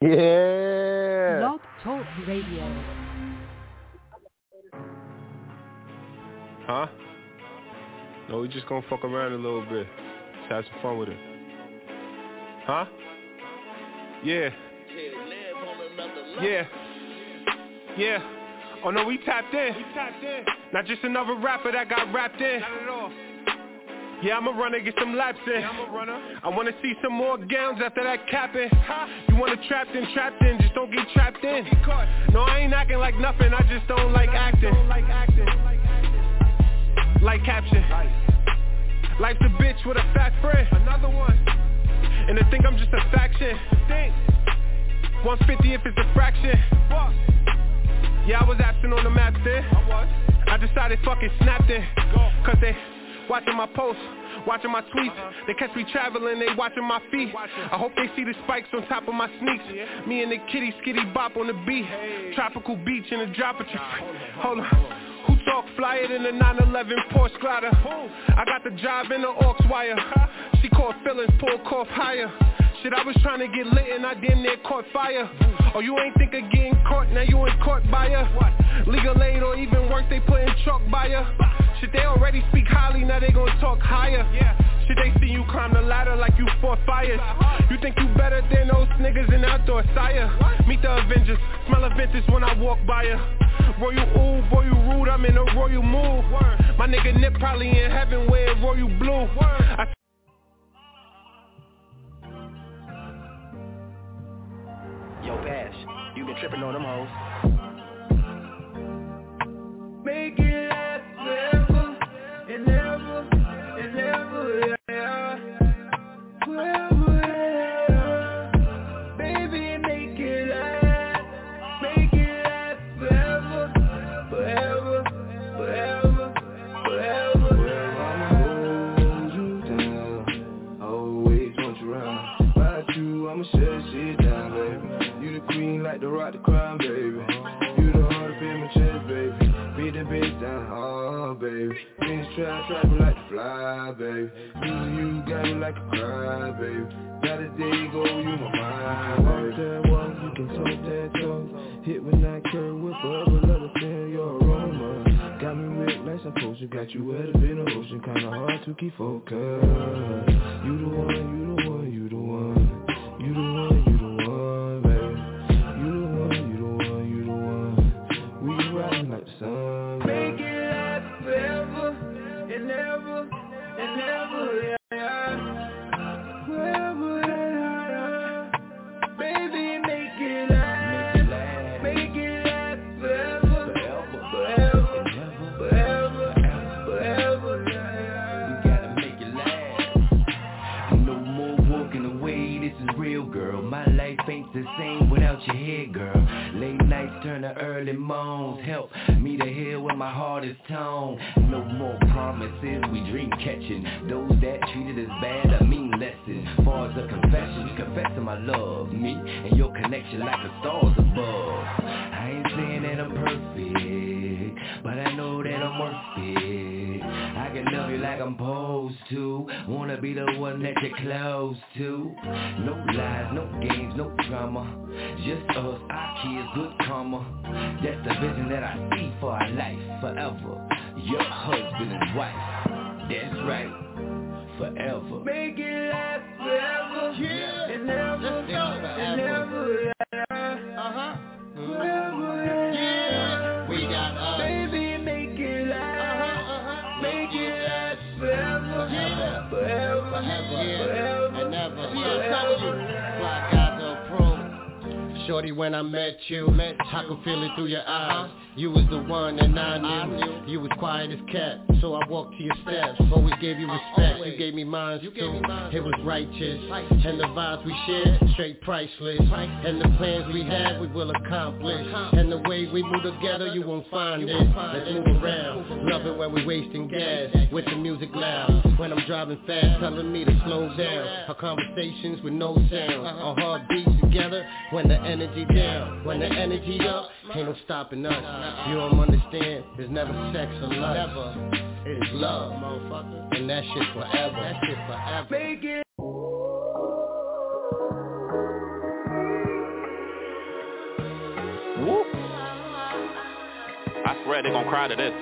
Yeah. Blog Talk Radio. Huh? No, we just gonna fuck around a little bit. Just have some fun with it. Huh? Yeah. Yeah. Yeah. Oh no, we tapped in. Not just another rapper that got rapped in. Not at all. Yeah, I'm a runner, get some laps in. Yeah, I'm a runner. I wanna see some more gowns after that capping. You wanna trapped in, just don't get trapped in. No, I ain't acting like nothing, I just don't like acting. Like caption. Life's a bitch with a fat friend. Another one. And they think I'm just a faction. 150 if it's a fraction. Yeah, I was absent on the map then. I decided fucking snapped it. Cause they watching my posts, watching my tweets. They catch me traveling, they watching my feet. I hope they see the spikes on top of my sneaks. Me and the kitty skitty bop on the beat. Tropical beach in a drop of hold on. Who talk flyer than a 911 Porsche glider? I got the job in the aux wire. She caught feelings, pull cough higher. Shit, I was trying to get lit and I damn near caught fire. Oh, you ain't think of getting caught, now you in court buyer. Legal aid or even worse, they put in truck buyer. Shit, they already speak highly, now they gon' talk higher. Shit, they see you climb the ladder like you fought fires. You think you better than those niggas in outdoor sire. Meet the Avengers, smell a vintage when I walk by ya. Royal ooh, boy you rude, I'm in a royal mood. My nigga Nip probably in heaven wearing royal blue. Yo, Bash, you been tripping on them hoes. Make it last forever and ever and ever, yeah. Forever, yeah. Baby, make it last forever, forever, forever, forever. Well, I'ma hold you down, always want you around. About you, I'ma shut shit down, baby. You the queen like the rock, the crown, baby. You the heart up in my chest, baby. Beat the bitch down hard, baby. Finish trap me like to fly, baby. You got me like a cry, baby. Got a day go, you my mind, baby. Walk that walk, you can talk that talk. Hit when I curve with forever, let it feel your aroma. Got me wet like some potion, got you wet up in the ocean. Kinda hard to keep focused. You the one, you the one, you the one. You the one, you the one, baby. You the one, you the one, you the one. We riding like the sun, baby. Make it last forever and ever and ever, yeah. Forever, yeah. Baby, make it last forever, forever, forever, forever, yeah. We gotta make it last. No more walking away, this is real, girl. My life ain't the same without your head, girl. Late nights turn to early moans. Help me to hear when my heart is torn. No more promises, we dream catching. Those that treated us bad, I mean lessons. Far as a confession, confessing my love. Me and your connection like the stars above. I ain't saying that I'm perfect, but I know that I'm worth it. I can love you like I'm supposed to. Wanna be the one that you're close to. No lies, no games, no drama. Just us, our kids, good karma. That's the vision that I see for our life forever. Your husband and wife. That's right. Forever. Make it last forever, yeah. And ever, and ever, yeah. Forever, yeah. We got us. Baby, make it last, make it last forever, yeah. Forever, forever, and ever. Forever. Black Eyes Are Pro. Shorty, when I met you, I could feel it through your eyes. You was the one and I knew. You was quiet as cat, so I walked to your steps. Always gave you respect, you gave me mine too. It was righteous, and the vibes we shared, straight priceless. And the plans we had, we will accomplish. And the way we move together, you won't find it. Let's move around, love it when we wasting gas, with the music loud. When I'm driving fast, telling me to slow down. Our conversations with no sound, our heartbeats together. When the energy down, when the energy up, ain't no stopping us. You don't understand, there's never sex or love. Never. It's love, motherfucker. And that shit forever. That shit forever. Make it. I swear they gon' cry to this.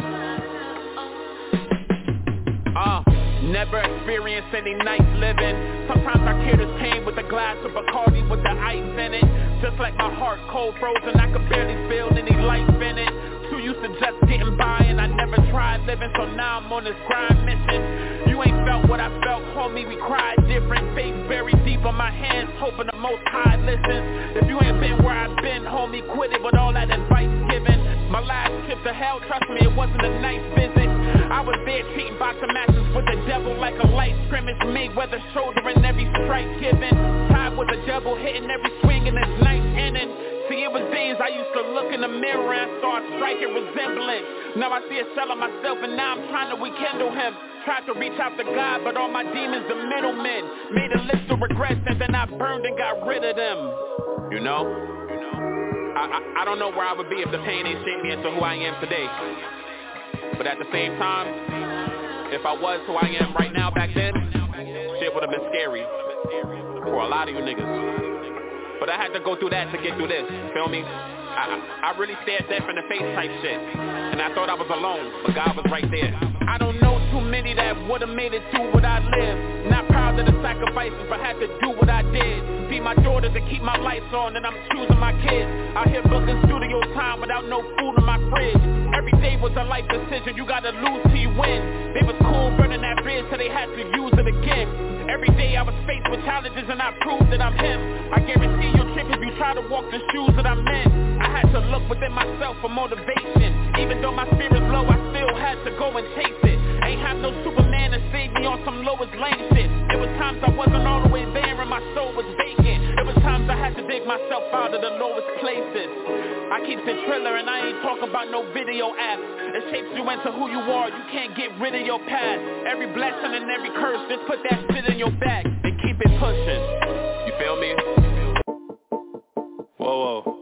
Never experienced any nice living. Sometimes I cure this pain with a glass of Bacardi with the ice in it. Just like my heart cold frozen, I could barely feel any life in it. Too used to just getting by and I never tried living, so now I'm on this grind mission. You ain't felt what I felt, homie, we cried different. Face buried deep on my hands, hoping the Most High listens. If you ain't been where I've been, homie, quit it with all that advice given. My last trip to hell, trust me, it wasn't a nice visit. I was there cheating boxing matches with the devil like a light scrimmage. Mayweather shouldering every strike given. Tied with the devil hitting every swing in this ninth inning. See, it was days I used to look in the mirror and start striking resemblance. Now I see a shell of myself and now I'm trying to rekindle him. Tried to reach out to God, but all my demons are middlemen. Made a list of regrets and then I burned and got rid of them. You know? I don't know where I would be if the pain ain't shaped me into who I am today. But at the same time, if I was who I am right now back then, shit would have been scary for a lot of you niggas. But I had to go through that to get through this, feel me? I really stared death in the face type shit. And I thought I was alone, but God was right there. I don't know too many that would've made it through what I lived. Not proud of the sacrifices, but had to do what I did. Feed my daughters to keep my lights on, and I'm choosing my kids. Out here booking studio time without no food in my fridge. Every day was a life decision, you gotta lose till you win. They was cool burning that bridge till they had to use it again. Every day I was faced with challenges and I proved that I'm him. I guarantee you'll trip if you try to walk the shoes that I'm in. I had to look within myself for motivation. Even though my spirit's low, I still had to go and chase it. Ain't have no Superman to save me on some Lois Lane shit. There was times I wasn't all the way there and my soul was vacant. There was times I had to dig myself out of the lowest places. I keep it Triller and I ain't talking about no video apps. It shapes you into who you are, you can't get rid of your past. Every blessing and every curse, just put that shit in your back and keep it pushing. You feel me? Whoa, whoa.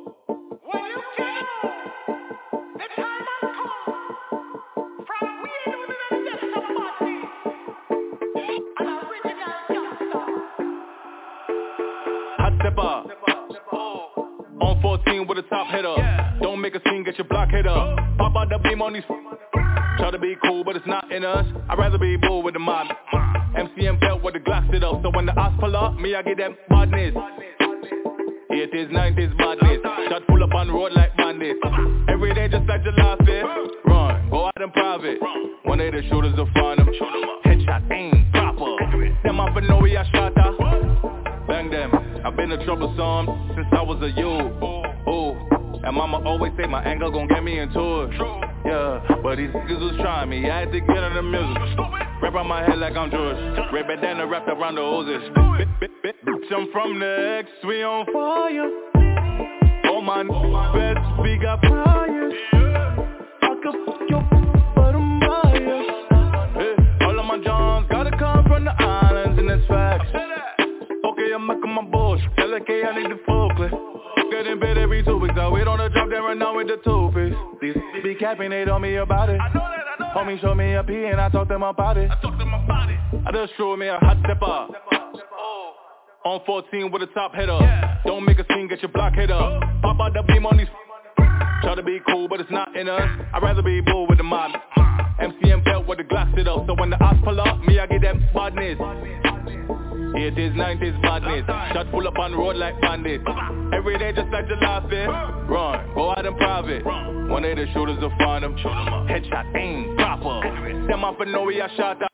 On 14 with a top hitter. Don't make a scene, get your block hit up. Pop out the beam on these. Try to be cool, but it's not in us. I'd rather be bull with the mob. MCM belt with the glass sit up. So when the ass pull up, me I get that badness. 80s, 90s badness. Shot full up on the road like bandits. Every day just like July 5th. Run, go out in private. One day the shooters will find them. Headshot, aim, proper. Them up and know we are shot at. Bang them, I've been a troublesome since I was a youth. Ooh, and mama always say my anger gon' get me into it. Yeah, but these niggas was trying me, I had to get on the music. Wrap around my head like I'm George. Red bandana wrapped around the hoses. Bitch, I'm from the X, we on fire. Oh my best, we got fire. I could fuck your but I'm biased. Hey, all of my Johns gotta come from the islands and that's facts. Okay, I'm making my bullshit. Tell her K I need the Falkland. Get in bed every 2 weeks. I wait on the drop there right now with the two-piece. These be capping, they told me about it. I know that. Homie showed me a P and I talked them about it. I just showed me a hot stepper. On 14 with a top hitter. Don't make a scene, get your block hit up. Pop out the beam on these. Try to be cool, but it's not in us. I'd rather be bull with the mob. MCM belt with the glass sit up. So when the ass pull up, me I get that badness. 80s, 90s badness. Shot full up on the road like bandits. Every day just like July 5th. Run, go out in private. One day the shooters will find them. Headshot, aim, proper. Them up and know we are shot at.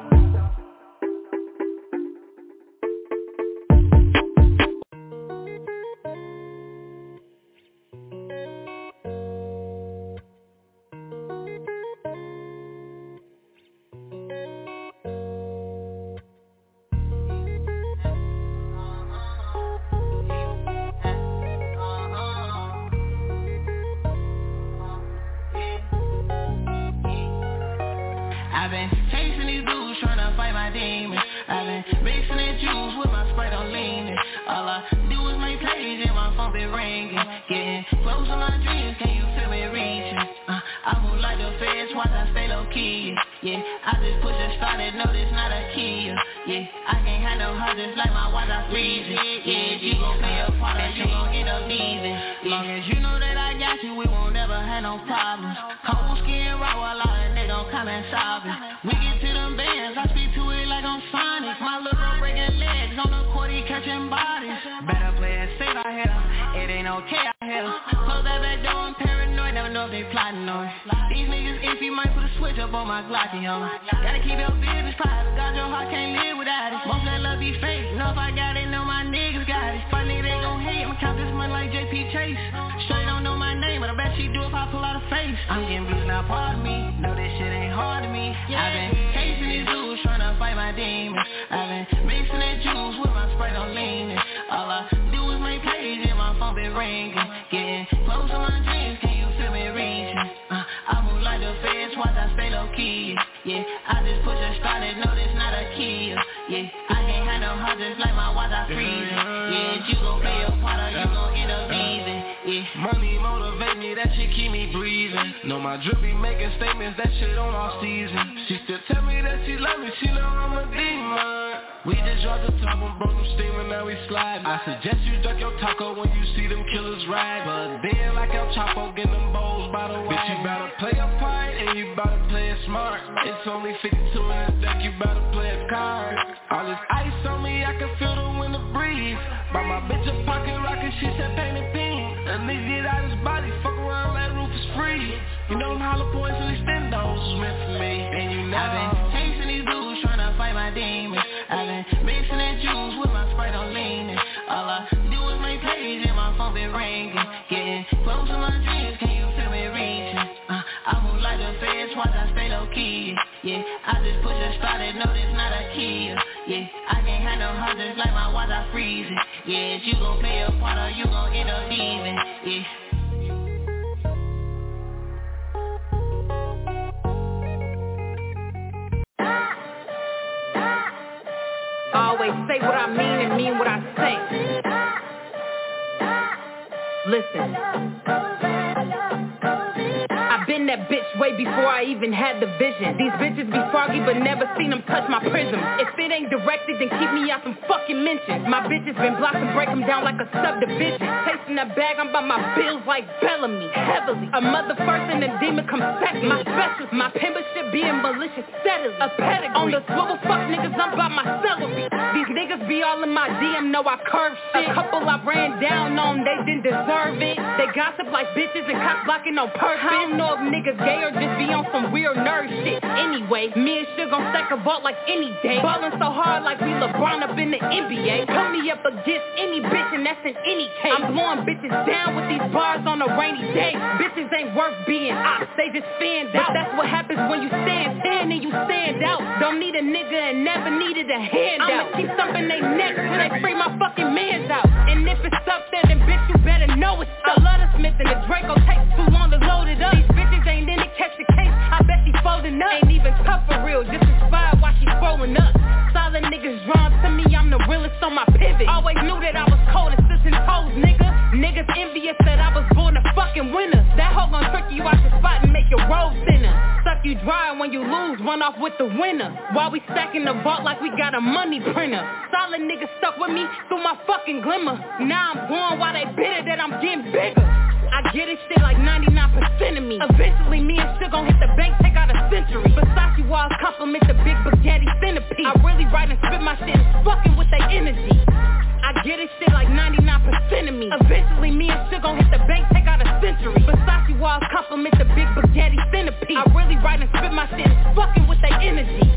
I've been chasing these dudes, trying to fight my demons. I've been mixing that juice with my Sprite on leaning. All I do is make plays and my phone be ringing. Getting close to my dreams, can you feel me reaching? I move like the feds, watch I stay low key. Yeah, I just push a start and know this not a key. Yeah, I can't handle her just like my watch I freezing. Yeah, you gon' play a part that you gon' end up leaving. Long as you know that I got you, we won't ever have had no problems. Cold skin, raw, while all that nigga gon' come and solve it. We get to them bands, I speak to it like I'm Sonic. My little bro breaking legs, on the court he catching bodies. Better play it safe out here, it ain't okay out here. Close that back door, I'm paranoid, never know if they plotting on it. These niggas iffy, might put a switch up on my Glocky, yo. Gotta keep your business private, God, your heart can't live without it. Most of that love be fake, know if I got it, know my niggas got it. Fuck nigga, they gon' hate, I'ma count this money like JP Chase. Sure you don't know my name, but I bet she do if I pull out a face. I'm getting blues now, pardon me, know this shit ain't hard to me. I've been chasing these dudes, tryna fight my demons. I've been mixing that juice with my Sprite on leaning. All I do is make plays and my phone been ringing. Getting close to my dreams, can you feel me reaching? I move like the feds, watch I stay low key. Yeah, I just push a start and know this not a key. Yeah, I can't have no heart just like my watch I freeze. Yeah, you gon' play your part or you gon' end up leaving. Yeah, money motivate me, that shit keep me breathing. Know my drip be making statements, that shit on all season. She still tell me that she love me, she know I'm a demon. We just dropped the top on broke them steaming, now we slide. I suggest you duck your taco when you see them killers ride. But then like El Chapo, get them bowls by the way. Bitch, you better play a part and you better play it smart. It's only 52 in the deck, you better play a card. All this ice on me, I can feel the wind to breathe. By my bitch a pocket rocket, she said painted pink. A nigga get out his body, fuck around, that roof is free. You know them hollow points and extendos was meant for me. And you know I've been chasing these dudes, tryna fight my demons. I've been mixing that juice with my Sprite on leaning. All I do is make plays and my phone been ringing. Getting close to my dreams, can you feel me reaching? I move like the feds, watch I stay low key. Yeah, I just push a start and know this not a key. Yeah, I can't have no heart just like my watch I freeze it. Yeah, you gon' play a part or you gon' end up leaving. Yeah. I always say what I mean and mean what I say. Listen, I've been that bitch way before I even had the vision. These bitches be foggy but never seen them touch my prism. If it ain't directed then keep me out some fucking mentions. My bitches been blocked and break them down like a subdivision. Chasing that bag, I'm by my bills like Bellamy. Heavily, a mother first and a demon come second. My special, my membership being malicious steadily. A pedigree, on the swivel fuck niggas, I'm by my celery. These niggas be all in my DM, know I curve shit. A couple I ran down on, they didn't deserve it. They gossip like bitches and cock blocking on purpose. I don't know if niggas gay or just be on some weird nerd shit. Anyway, me and Suge gon' stack a vault like any day. Ballin' so hard like we LeBron up in the NBA. Put me up against any bitch and that's in any case. I'm blowing bitches down with these bars on a rainy day. Bitches ain't worth being ops, they just stand out. That's what happens when you stand and you stand out. Don't need a nigga and never needed a handout. I'ma keep thumping they necks till they free my fucking mans out. And if it's up there then bitch you better know it's up. I love the Smith and the Draco, takes too long to load it up. These bitches ain't in it, catch the case, I bet she folding up. Ain't even tough for real, just inspired while she scrolling up. Solid niggas drawn to me, I'm the realest on my pivot. Always knew that I was cold as sisters toes, nigga. Niggas envious that I was born a fucking winner. That hoe gon' trick you out the spot and make your road thinner. Suck you dry and when you lose, run off with the winner. While we stacking the vault like we got a money printer. Solid niggas stuck with me through my fucking glimmer. Now I'm going while they bitter that I'm getting bigger. I get this shit like 99% of me. Eventually me and Suge gon' hit the bank, take out a century. Versace walls compliment the big spaghetti centipede. I really write and spit my shit and fucking with their energy. I get this shit like 99% of me. Eventually me and Suge gon' hit the bank, take out a century. Versace walls compliment the big spaghetti centipede. I really write and spit my shit and fucking with their energy.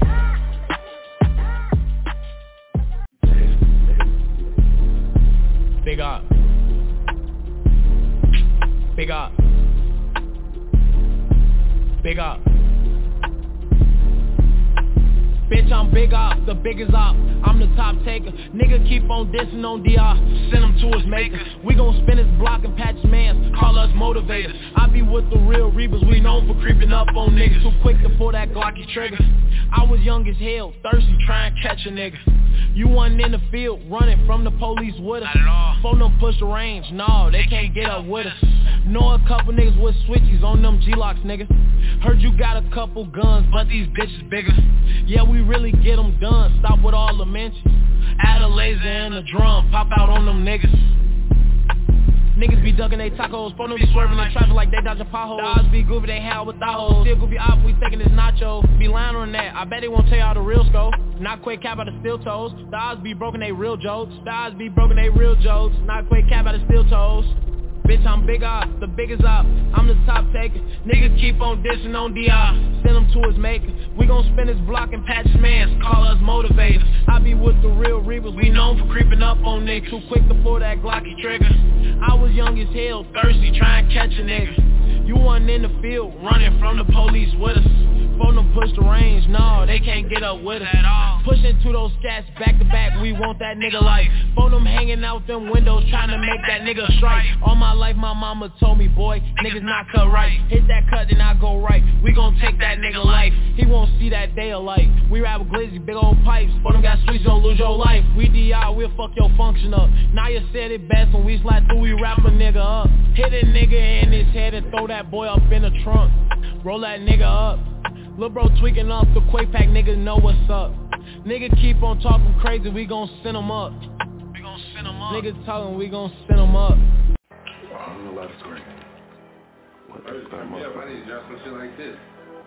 Big up. Big up. Big up. Bitch, I'm big up, the biggest up. I'm the top taker. Nigga keep on dissing on DR. Send him to his maker. We gon' spin his block and patch his mans. Call us motivators. I be with the real reapers. We known for creeping up on niggas. Too quick to pull that Glocky trigger. I was young as hell, thirsty, trying to catch a nigga. You wasn't in the field, running from the police with us. Phone them push the range, nah, they can't get up with us. Know a couple niggas with switchies on them G-locks, nigga. Heard you got a couple guns, but these bitches bigger. Yeah, we really get them done, stop with all the mentions. Add a laser and a drum, pop out on them niggas. Niggas be ducking they tacos, phone them be swerving in traffic like they dodging potholes. The odds be goofy, they hell with thoughts. Still goofy op, we taking this nacho. Be lying on that, I bet they won't tell y'all the real scope. Not quick cap out of steel toes. The odds be broken, they real jokes. The odds be broken, they real jokes. Not quick cap out of steel toes. Bitch, I'm big op, the biggest op, I'm the top taker. Niggas keep on dissing on DR, send him to his maker. We gon' spin his block and patch his mans, call us motivators. I be with the real reapers, we known for creeping up on niggas. Too quick to pull that Glocky trigger. I was young as hell, thirsty, try and catch a nigga. You wasn't in the field, running from the police with us. Phone them push the range, no, they can't get up with us at all. Pushing to those scats back to back, we want that nigga life. Phone them hanging out them windows, trying to make that nigga strike. All my life my mama told me, boy, niggas not cut right. Hit that cut, then I go right. We gon' take that nigga life. He won't see that day of light. We rap with glizzy, big old pipes. Phone them got sweets, don't lose your life. We DR, we'll fuck your function up. Now you said it best when we slide through, we wrap a nigga up. Hit a nigga in his head and throw that boy up in the trunk. Roll that nigga up. Lil' bro tweaking off the Quake Pack, niggas know what's up. Nigga keep on talking crazy, we gon' send him up. We gon' send him up. Niggas talking, we gon' send him up. I don't know, that's great. What the fuck, motherfucker? Yeah, I need to drop some shit like this.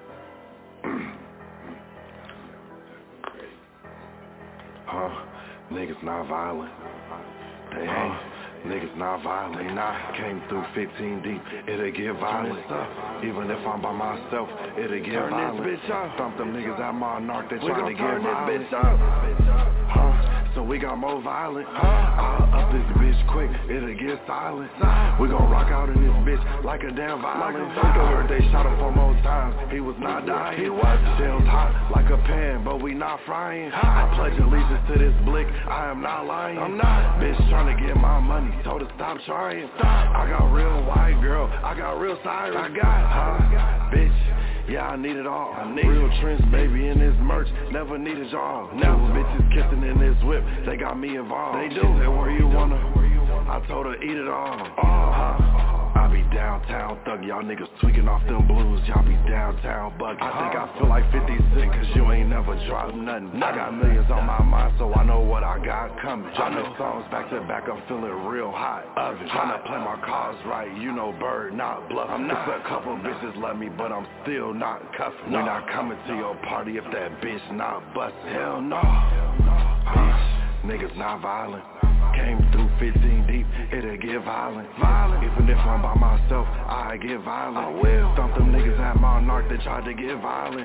Niggas not violent. They ain't. Niggas not violent, they not. Came through 15 deep, it'll get violent. Even if I'm by myself, it'll get violent. This bitch up. Thump them niggas at Monarch, they trying to get violent. This bitch up. So we got more violent. I'll up this bitch quick, it'll get silent. We gon' rock out in this bitch like a damn violent. I heard they shot him 4 more times, he was not dying. He was shells hot like a pan, but we not frying. I pledge allegiance to this blick, I am not lying. I'm not. Bitch trying to get my money, told her stop trying. I got real white girl, I got real Cyrus. I got, bitch. Yeah, I need it all. I need real trends, baby, in this merch. Never needed y'all. Now bitches kissing in this whip, they got me involved. They do. She said, where you wanna? I told her, eat it all. I be downtown thug, y'all niggas tweaking off them blues. Y'all be downtown bugging. I think I feel like 50 Cent, cause you ain't never dropped nothing. I got millions on my mind, so I know what I got coming. Dropping songs back to back, I'm feeling real hot. Trying to play my cards right, you know Bird, not bluffing. Just a couple bitches love me, but I'm still not cuffing. We not coming to your party if that bitch not bustin'. Hell no. Niggas not violent. Came through 15 deep, it'll get violent. Even if I'm by myself, I get violent. I will. Thump them niggas at Monarch, they tried to get violent.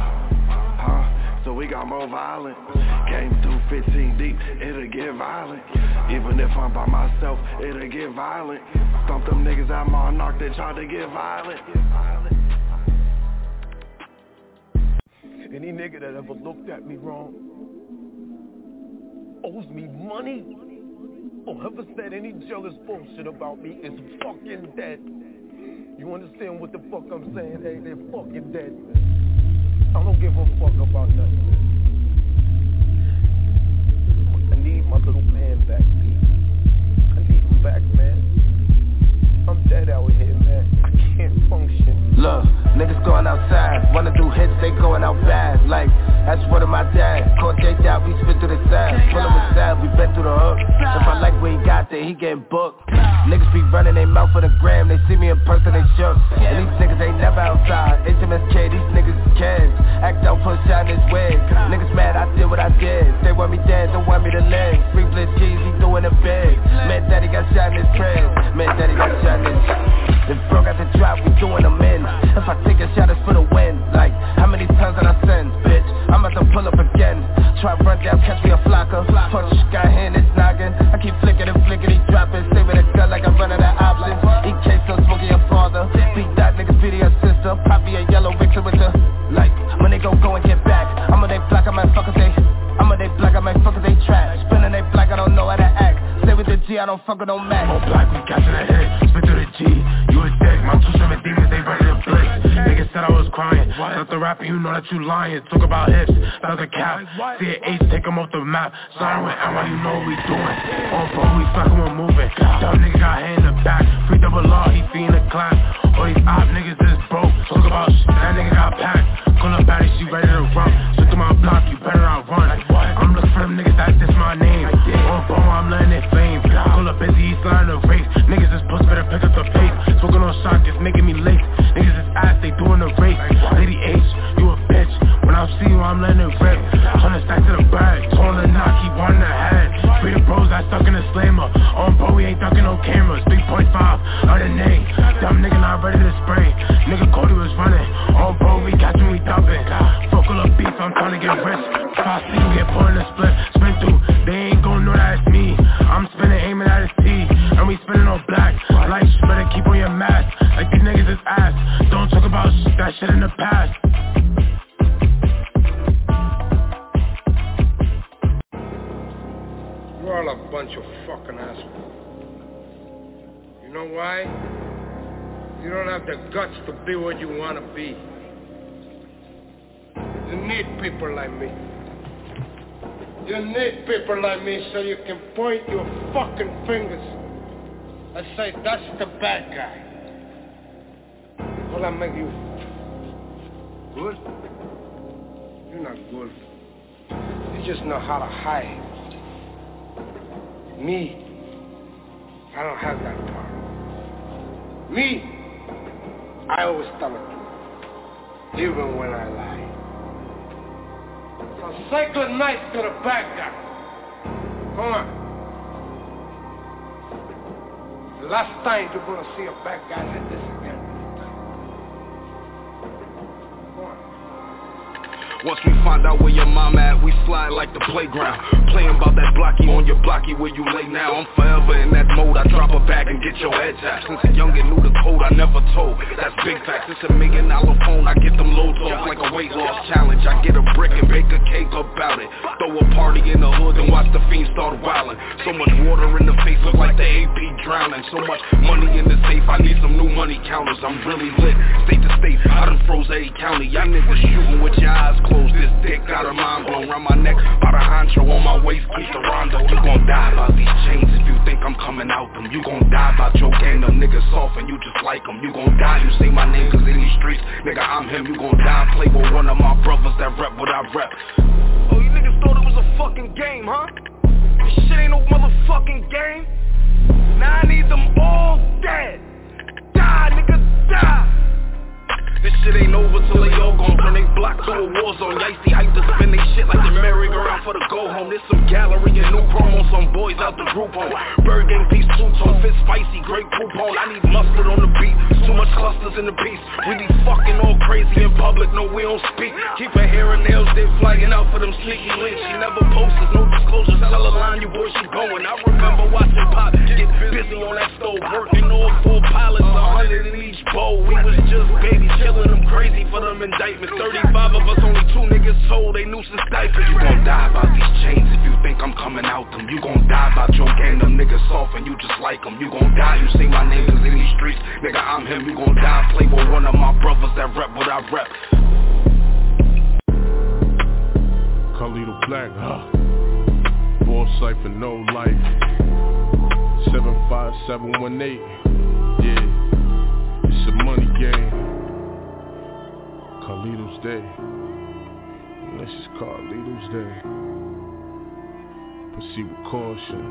So we got more violent. Came through 15 deep, it'll get violent. Even if I'm by myself, it'll get violent. Thump them niggas at Monarch, they tried to get violent. Any nigga that ever looked at me wrong owes me money or ever said any jealous bullshit about me is fucking dead. You understand what the fuck I'm saying? Hey, they're fucking dead, man. I don't give a fuck about nothing, man. I need my little man back, dude. I need him back, man. I'm dead out here, man. I can't function. Look, niggas going outside, wanna do hits, they going out bad. Like, that's what of my dad. Caught J out, we spit through the side. Full of sad, we been through the hook. If I like where he got there, he getting booked. Niggas be running they mouth for the gram, they see me in person, they shook. And these niggas ain't never outside. HMSK, these niggas is kids. Act out, push out his wig. Niggas mad, I did what I did. They want me dead, don't want me to live. Free Blitz G's, he doing it big. Man, daddy got shot in his crib. Man, daddy got shot in his If bro got the drop, we doing them in. If I take a shot, it's for the win. Like, how many times did I send, bitch? I'm about to pull up again. Try run down, catch me a flocker. Punch, got hand, it's noggin. I keep flicking and flicking, he dropping. Stay with a gun like I'm running out of options. EK still smoking your father. Beat that niggas, beat your sister. Poppy a yellow Victor with the like. When they go and get back, I'm on they block, I might fuck if they. I'm on they block, I might fuck if they trap. Spinning they block, I don't know how to act. Stay with the G, I don't fuck with no Mac. More black, we catching a hit. Spin through the G, you a dick. My two swimming demons, they ready to blitz. Niggas said I was crying. Not the rapper, you know that you lying. Talk about hips, that's a cap. See an H, take them off the map. Siren with Emma, you know what we doing. On phone, we fucking, we're moving. Dumb nigga got hand in the back. Free double law, he feeding the class. All these op niggas is broke. Talk about shit, that nigga got packed. Call up Patty, she ready to run. Switch to my block, you better not run. I'm looking for them niggas, that's just my name. On phone, I'm letting it flame. Call up busy, he's sliding the race. Niggas is pussy. mask, like these niggas is ass. Don't talk about that shit in the past. You're all a bunch of fucking assholes. You know why? You don't have the guts to be what you want to be. You need people like me. You need people like me so you can point your fucking fingers and say, that's the bad guy. Will that make you good? You're not good. You just know how to hide. Me, I don't have that power. Me, I always tell the truth, even when I lie. So say good night to the bad guy. Come on. The last time you're gonna see a bad guy like this again. Once we find out where your mom at, we slide like the playground. Playing about that blocky on your blocky where you lay now. I'm forever in that mode, I drop a bag and get your head tapped. Since a youngin' knew the code, I never told. That's big facts, it's $1 million phone, I get them loads off like a weight loss challenge. I get a brick and bake a cake about it. Throw a party in the hood and watch the fiends start wildin'. So much water in the face, look like the AP drowning. So much money in the safe, I need some new money counters. I'm really lit, state to state, I done froze a county. Y'all niggas shooting with your eyes closed. This dick got a mind blown round my neck. By the honcho on my waist, keep the rondo. You gon' die about these chains if you think I'm coming out them. You gon' die about your gang, them niggas soft and you just like them. You gon' die, you say my name cause in these streets, nigga I'm him. You gon' die, play with one of my brothers that rep what I rep. Oh, you niggas thought it was a fucking game, huh? This shit ain't no motherfucking game. Now I need them all dead. Die, nigga, die. This shit ain't over till they all gon' turn they block to a war zone. Yicey hype to spin they shit like the merry-go-round for the go home. There's some gallery and new promo, some boys out the group home. Bird gang piece, two-tone, fit spicy, great coupon. I need mustard on the beat, too much clusters in the piece. We be fucking all crazy in public, no we don't speak. Keep her hair and nails, they flying out for them sneaky links. She never posts, no disclosures, tell her line, you boy she going. I remember watching Pop get busy on that stove, working all 4 pilots, 100 in each bowl. We was just baby killing them crazy for them indictments. 35 of us, only 2 niggas told they nuisance diapers. You gon' die about these chains if you think I'm coming out them. You gon' die about your gang, them niggas soft and you just like them. You gon' die, you say my name cause in these streets, nigga I'm him. You gon' die, play with one of my brothers that rep what I rep. Carlito Black, Boss Cypher, no life. 75718, yeah, it's a money game. Carlito's Day, this is Carlito's Day. Proceed with caution,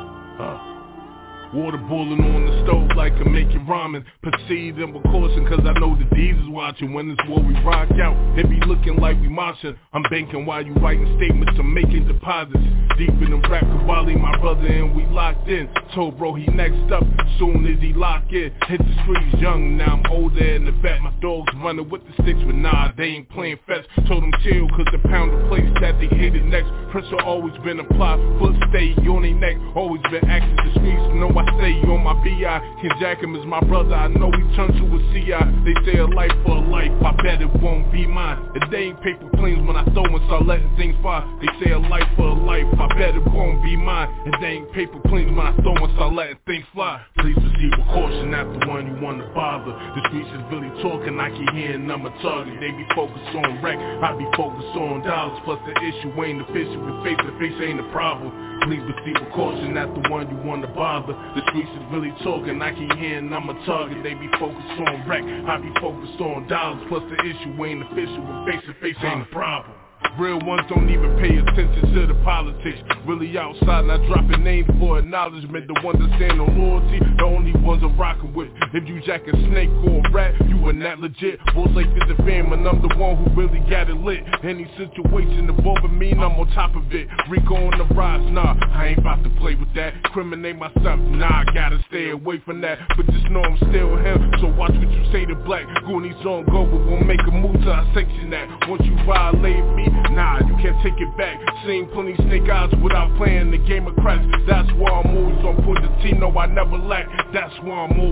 Water boiling on the stove like I'm making ramen. Proceed and with caution cause I know the D's is watching. When it's war we rock out, it be looking like we marching. I'm banking while you writing statements, I'm making deposits. Deep in the rap Cavalli, my brother and we locked in. Told bro he next up, soon as he lock in. Hit the streets young, now I'm older in the vet. My dogs running with the sticks, but nah, they ain't playing fetch. Told them chill cause the pound of place that they hated next. Pressure always been applied, foot stay on their neck. Always been acting the streets, know I stay on my B.I. Ken Jackham is my brother, I know he turned to a C.I. They say a life for a life, I bet it won't be mine. If they ain't paper planes when I throw and start letting things fly. They say a life for a life, I bet it won't be mine. If they ain't paper planes when I throw and start letting things fly. Please proceed with caution, not the one you wanna bother. The streets is really talking, I can hear I'm a target. They be focused on wreck, I be focused on dollars. Plus the issue ain't official, and face to face ain't a problem. Please proceed with caution, not the one you wanna bother. The streets is really talking, I can hear I'm a target. They be focused on wreck, I be focused on dollars. Plus the issue ain't official, and face to face ain't a problem. Real ones don't even pay attention to the politics. Really outside, not dropping names for acknowledgement. The ones that stand on loyalty, the only ones I'm rocking with. If you jack a snake or a rat, you are not legit. Boss like this a fam, and I'm the one who really got it lit. Any situation involving me, and I'm on top of it. Rico on the rise, nah, I ain't about to play with that. Criminate myself, nah, I gotta stay away from that. But just know I'm still him, so watch what you say to black. Goonies on go, but we'll make a move till I sanction that. Once you violate me, nah, you can't take it back. Seen plenty snake eyes without playing the game of craps. That's why I'm always on point. The team know I never lack. That's why I'm always on point.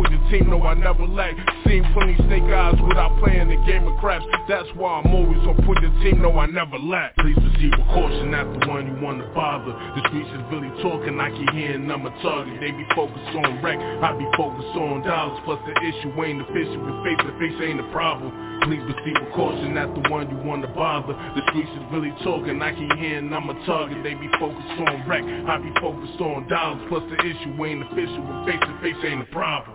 for your team, no I never lack. Seen plenty snake eyes without playing the game of craps. That's why I'm always on for your team, no I never lack. Please proceed with caution, not the one you wanna bother. The streets is really talking, I keep hearing I'm a target. They be focused on wreck, I be focused on dollars. Plus the issue ain't official, but face to face ain't a problem. Please proceed with caution, not the one you wanna bother. The streets is really talking, I keep hearing I'm a target. They be focused on wreck, I be focused on dollars. Plus the issue ain't official, but face to face ain't a problem.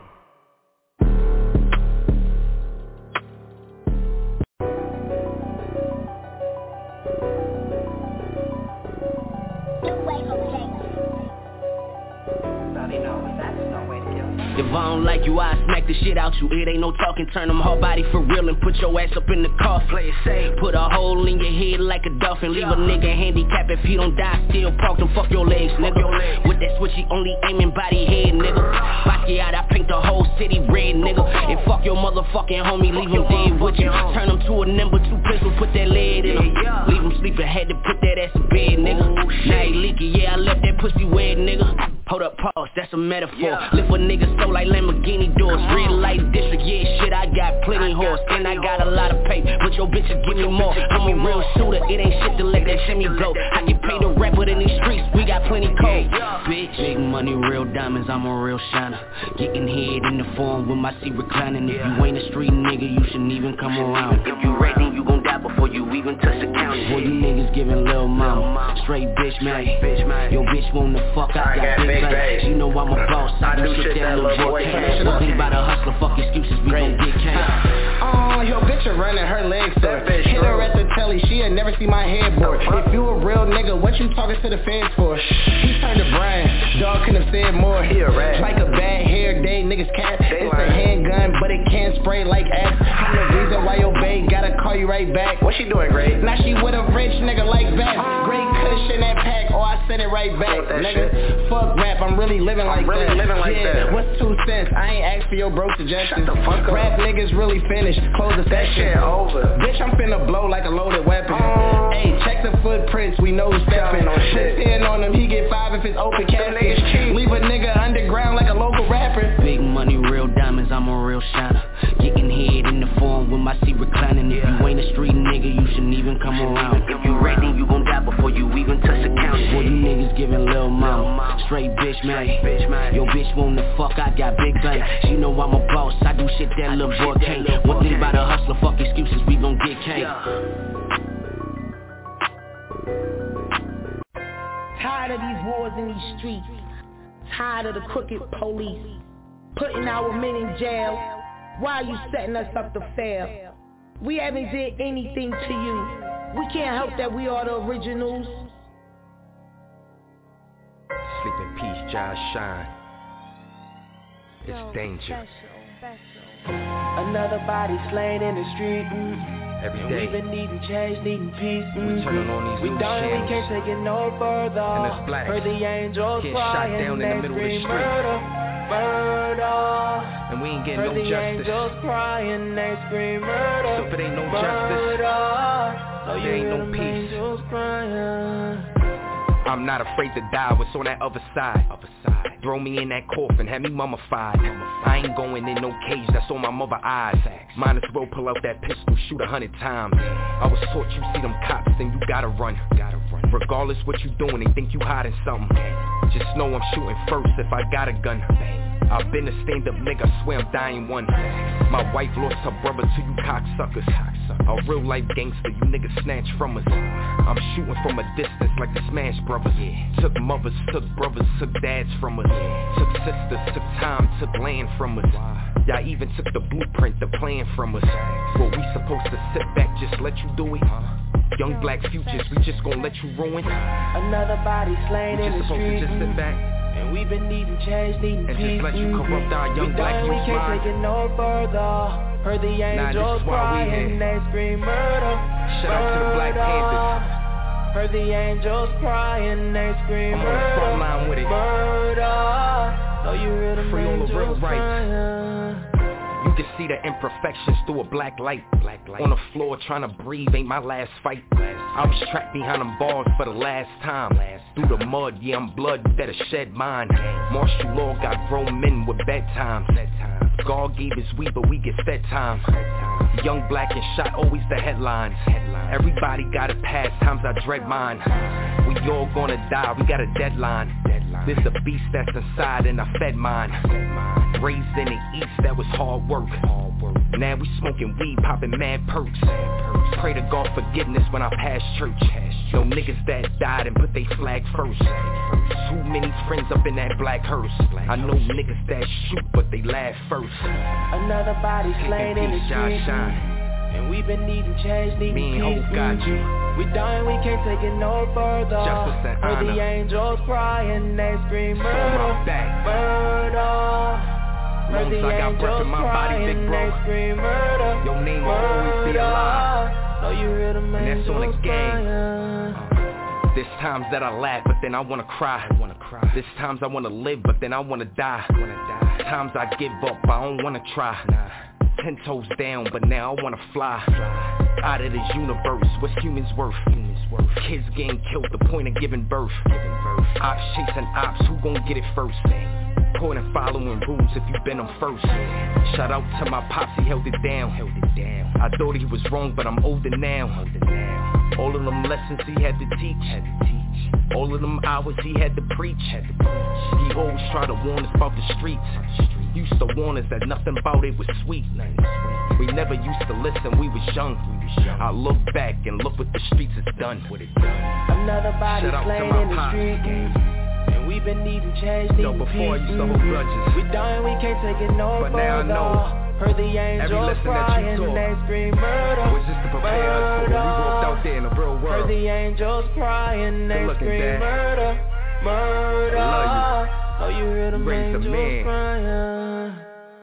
If I don't like you, I smack the shit out you. It ain't no talking, turn them whole body for real and put your ass up in the car. Play it safe, put a hole in your head like a dolphin. Leave a nigga handicapped if he don't die. Still park them, fuck your legs, nigga. With that switch, he only aiming body head, nigga. Basquiat, I paint the whole city red, nigga. And fuck your motherfucking homie, leave him dead with you. Turn him to a number 2 pistol, put that lead in him. Leave him sleeping, had to put that ass in bed, nigga. Now he leaky, yeah, I left that pussy wet, nigga. Hold up, pause, that's a metaphor. Lift a nigga so like Lamborghini doors. Red light district, yeah, shit, I got plenty horse. And I got a lot of pay, but your bitches give me more. I'm a real shooter, it ain't shit to let that shimmy blow. I get paid a rapper in these streets, we got plenty cold. Bitch, big money, real diamonds, I'm a real shiner. Getting head in the form with my seat reclining. If you ain't a street nigga, you shouldn't even come around. If you ready, you gon' die before you even touch the county. Boy, you niggas giving lil' mama straight bitch, man. Your bitch wanna fuck, I got big bangs. You know I'm a boss, I do shit that little boy can't. One thing about a hustler, fuck excuses, we gon' get cash. Your bitch a running her legs sore. Hit her at the telly, she'll never see my headboard. If you a real nigga, what you talking to the fans for? He turned to Brian, dog couldn't have said more. Like a bad hair day, niggas cat. It's a handgun, but it can't spray like ass. I'm the reason why your bae gotta call you right back. What she doing, Gray? Now she with a rich nigga like that. Great cushion that pack, oh I sent it right back, nigga. Fuck rap, I'm really living like that. What's 2 cents? I ain't asked for your bro suggestions. Shut the fuck up. Rap niggas really finished, close the session. Over. Bitch, I'm finna blow like a loaded weapon. Hey, check the footprints, we know who's stepping. Put 10 on him, he get 5 if it's open casket. Leave a nigga underground like a local rapper. Big money, real diamonds, I'm a real shiner. Getting head in the form with my seat reclining. If you ain't a street nigga, you shouldn't even come around. If you ready, you gon' die before you even touch the county. Boy, you niggas giving lil' mama straight bitch, man. Your bitch wanna fuck, I got big bangs. She know I'm a boss, I do shit that little boy can't. One thing about a hustler, fuck excuses, we gon' get cake. Tired of these wars in these streets. Tired of the crooked police putting our men in jail. Why are you setting us up to fail? We haven't did anything to you. We can't help that we are the originals. Sleep in peace, Josh Shine. It's danger. Another body slain in the street. Every day. We've been needing change, needing peace. We turning on these new We channels. can't take it no further. And it's black. Heard the angels Get crying, shot down in the middle of the street. Murder. And we ain't getting Heard no the justice. angels crying, they scream murder. So if it ain't no justice, there ain't no peace. I'm not afraid to die, what's on that other side? Throw me in that coffin, have me mummified. I ain't going in no cage, that's on my mother eyes. Might as well pull out that pistol, shoot 100 times. I was taught you see them cops, then you gotta run. Regardless what you doing, they think you hiding something. Just know I'm shooting first if I got a gun. I've been a stand-up nigga, swear I'm dying one. My wife lost her brother to you cocksuckers. A real-life gangster, you niggas snatch from us. I'm shooting from a distance like the Smash Brothers. Took mothers, took brothers, took dads from us. Took sisters, took time, took land from us. Y'all even took the blueprint, the plan from us. What we supposed to sit back, just let you do it? Young black futures, we just gon' let you ruin. Another body slain in the street. Just sit back. And we've been needing change, needing and peace. Just let you corrupt our young black youth. We can't take it no further. Heard the angels crying, they scream murder. Shout out to the Black Panthers. Heard the angels crying, they scream murder. I'm on the front line with it. Murder. So you hear the free all the real crying. You can see the imperfections through a black light. On the floor trying to breathe ain't my last fight. I was trapped behind them bars for the last time. Through the mud, yeah I'm blood, you better shed mine. Martial law got grown men with bedtime. God gave us weed, but we get fed time. Young, black, and shot, always the headlines. Everybody got a past, times I dread mine. We all gonna die, we got a deadline. There's a beast that's inside and I fed mine. Raised in the east, that was hard work. Now we smoking weed, popping mad perks. Pray to God forgiveness when I pass church. No niggas that died and put they flag first. Too many friends up in that black hearse. I know niggas that shoot, but they laugh first. Another body slain in the street. And we been needing change, needing peace. We dying, we can't take it no further. Heard the angels crying, they scream murder, murder. Heard the angels crying, they scream murder, your name will always be alive. Oh, you hear them angels crying. There's times that I laugh, but then I wanna cry. There's times I wanna live, but then I wanna die. Times I give up, I don't wanna try. 10 toes down, but now I wanna fly. Out of this universe, what's humans worth? Kids getting killed, the point of giving birth. Ops chasing ops, who gon' get it first? Point and following rules if you been them first. Shout out to my pops, he held it down. I thought he was wrong, but I'm older now. All of them lessons he had to teach. All of them hours he had to preach. He always tried to warn us about the streets. Used to warn us that nothing about it was sweet. We never used to listen, we was young. I look back and look what the streets has done. Another body slain in the street. And we been needing change, needing before I used peace. to hold grudges. We dying, we can't take it no but further. Now I know. Heard the angels crying, they scream murder, was just to prepare us for when we walked out there in the real world. Heard the angels crying, they scream murder, murder. I love you. Oh, you hear them angels crying.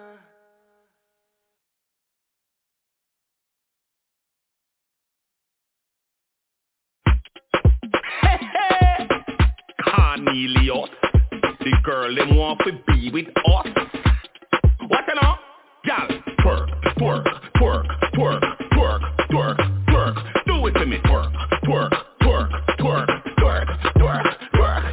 Cornelius, the girl them want to be with us. What you know? Y'all, twerk, twerk, twerk, twerk, twerk, twerk, twerk. Do it to me, twerk, twerk, twerk, twerk, twerk, twerk, twerk.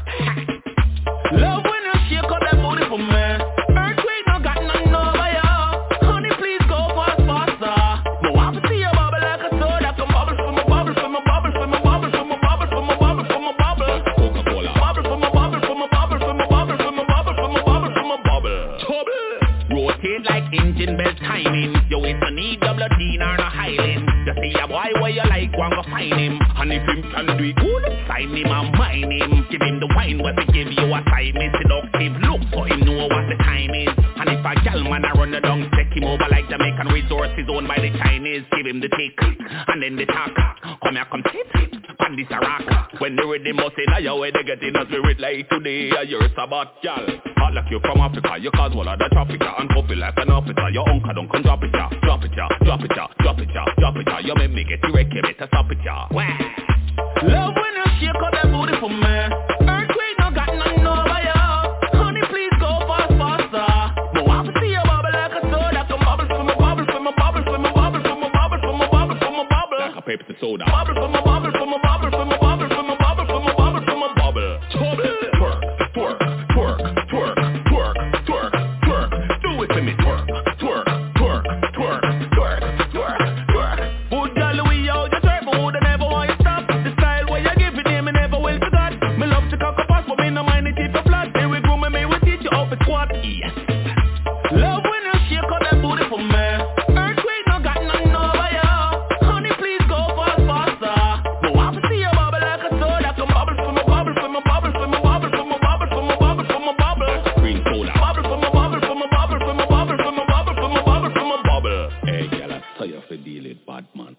Love when you shake up that booty for me. Earthquake no got nothing over ya. Honey, please go faster. But I can see you bubble like a soda. Come bubble from a bubble, from a bubble, from a bubble, from a bubble, from a bubble, from a bubble. Coca-Cola. Bubble from a bubble, from a bubble, from a bubble, from a bubble, from a bubble, from a bubble. Trouble. Rotate like engine belt timing. You ain't no need double D nor no Highland. Just see a boy where you like, one go find him. And if him can do it good, sign him and mine him. Give him the wine where we give you assignment. Seductive look so him know what the time is. And if a gal man a run the down, take him over like Jamaican resources owned by the Chinese. Give him the take and then the talk. Come here, come sit on this a rock. When the rhythm must in a your way, they get in a spirit like today. You're a Sabbath gal. Hot like you from Africa, you cause one of the traffic and coffee like an officer. Your uncle don't come drop it ya, drop it ya, drop it ya, drop it ya, drop it ya. You make me get erect, you better stop it ya. Love when you shake up that booty for me. Earthquake no got nothing over ya. Honey, please go faster. But I can see you bubble like a soda. Come bubble from a bubble, from a bubble, from a bubble, from a bubble, from a bubble, from a bubble. Like a paper soda. Bubble from a bubble, from a bubble, from a bubble, from a bubble, from a bubble, from a bubble. Trouble. Twerk, twerk, twerk, twerk, twerk, twerk, twerk. Do it to me, twerk, twerk, twerk, twerk, twerk, twerk, twerk. Good girl, we out just right, but would I never want you stop. The style where you give it, me never will forget. Me love to cock a pass, but me no mind it if you flat. Here we go, me will teach you how to squat. Yes. Love when you shake up that booty for me. Earthquake no got nothing over ya. Honey, please go faster. But I can see you bubble like a soda. Come bubble from a bubble, from a bubble, from a bubble, from a bubble, from a bubble, from a bubble. Green soda. Bubble from a bubble, from a bubble, from a bubble, from a bubble, from a bubble, from a bubble. Hey, girl, I saw you for deal with bad man.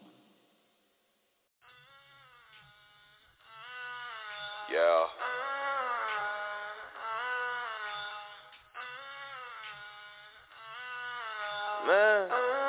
Yeah. Man.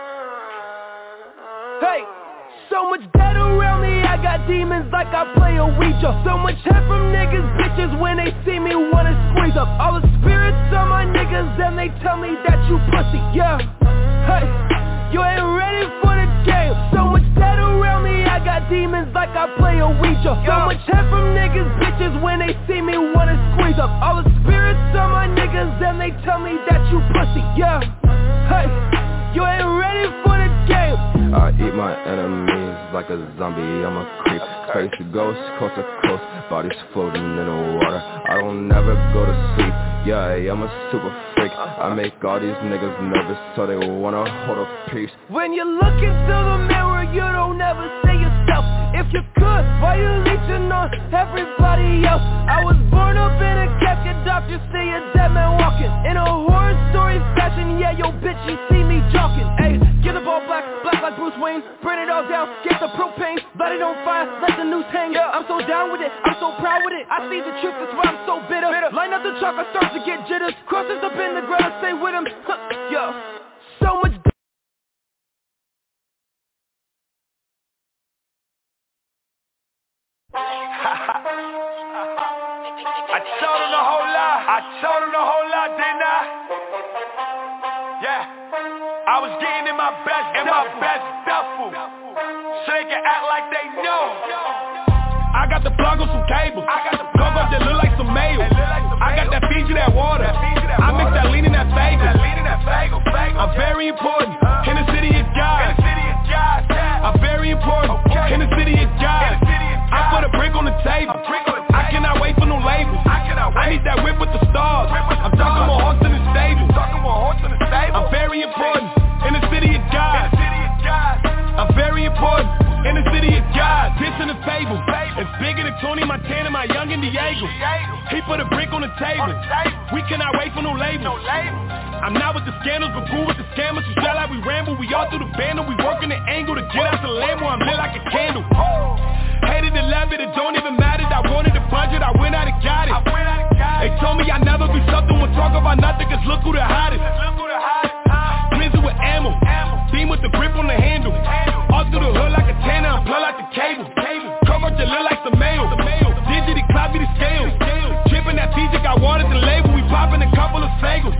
Hey, so much dead around me, I got demons like I play a Ouija. So much head from niggas, bitches, when they see me wanna squeeze up. All the spirits are my niggas and they tell me that you pussy, yeah. Hey, you ain't ready for the game. So much dead around me, I got demons like I play a Ouija. So much head from niggas, bitches, when they see me wanna squeeze up. All the spirits are my niggas and they tell me that you pussy, yeah. Hey, you ain't ready for the game. I eat my enemies like a zombie, I'm a creep. Crazy ghost, coast to coast, bodies floating in the water. I don't never go to sleep, yeah, I'm a super freak. I make all these niggas nervous, so they wanna hold a piece. When you look into the mirror, you don't ever see yourself. If you could, why you reaching on everybody else? I was born up in a casket, doctor see a dead man walking. In a horror story fashion, yeah, yo bitch, you see me jogging. Ayy, get the ball black like Bruce Wayne. Burn it all down, get the propane. Light it on fire, let the noose hang. I'm so down with it, I'm so proud with it. I see the truth, that's why I'm so bitter. Line up the chalk, I start to get jitters. Crosses up in the ground, I stay with him. Yo, so much. I told him the whole lot, didn't I? Yeah, I was getting in my best duffel, so they can act like they know. I got the plug on some cable, go-go that look like some mayo. I got that Fiji, that water, I mix that lean in that bagel. I'm very important, in the city of God. I'm very important, in the city of God. I put a brick on the table, I cannot wait for no labels. I need that whip with the stars, I'm talking more horse in the stable. I'm very important, in the city of God. I'm very important, in the city of God. This in the table, it's bigger than Tony Montana, my youngin' Diego. He put a brick on the table, we cannot wait for no labels. I'm not with the scandals, but cool with the scammers who sell like we ramble. We all through the bando, we working the angle to get out the Lambo. I'm lit like a candle. Hated to love it, it don't even matter. I wanted the budget, I went out and got it. They told me I'd never be something, won't talk about nothing, cause look who the hottest. Blizzard with ammo, beam with the grip on the handle. All through the hood like a tanner, I'm blood like the cable. Cover just look like some mail. Digity copy the scale. Tripping that DJ, got water to label. We popping a couple of sagels.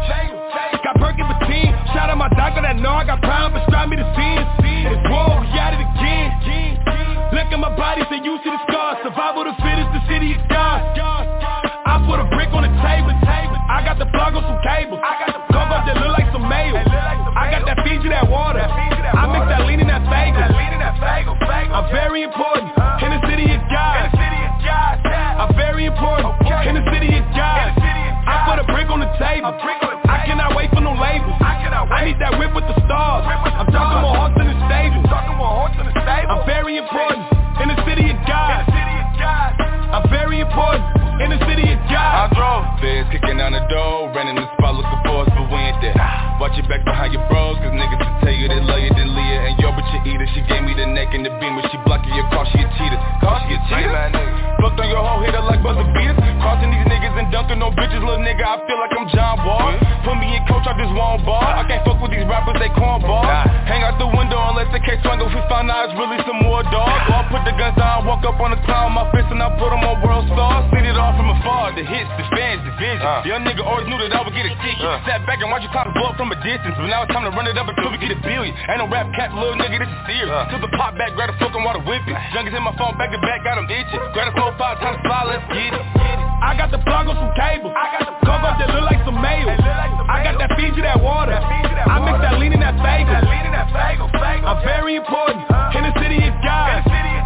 Got Perkins for 10. Shout out my doctor that know I got prime, prescribe me the sin. It's war, we at it again. Look at my body, say you see the scars. Survival the fittest, the city is God. I put a brick on the table. I got the plug on some cable. Go-go that look like some mayo. I got that Fiji, that water. I mix that lean in that bagel. I'm very important, in the city of God. I'm very important, in the city of God. I put a brick on the table, I cannot wait for no labels. I need that whip with the stars, I'm talking more horse in the stable. I'm very important, in the city of God. I'm very important, in the city of God. I drove, feds kicking down the door, ran in the spot looking for us, but we ain't there. Watch your back behind your bros, cause niggas will tell you they love you, they Leah. And yo, but you eat her, she gave me the neck and the beam, but she blocking your car, she a cheater. She a cheater? Fucked on your hoe, hit her like buzzer beaters. Crossing these niggas and dunking no bitches, little nigga, I feel like I'm John Wall. Put me in coach, I just won't ball. I can't fuck with these rappers, they cornball. Hang out the window unless they can't swing, if we find out it's really some more dogs. Or I put the guns down, walk up on the clown, my fist and I put them on world stars. Seen it all from afar, the hits, the fans, the vision. Young nigga always knew that I would get a ticket. Sat back and watch you cloud the blow up from a distance, but now it's time to run it up until we get a billion. Ain't no rap cap, little nigga, this is serious. Took the pop back, grab the fucking water whip it. Junkies in my phone, back to back, got them itching. Grab the 4-5 times fly, let's get it. I got the plug on some cable, go-go that look like some mayo. I got that Fiji, that water, I mix that lean in that bagel. I'm very important, in the city of God.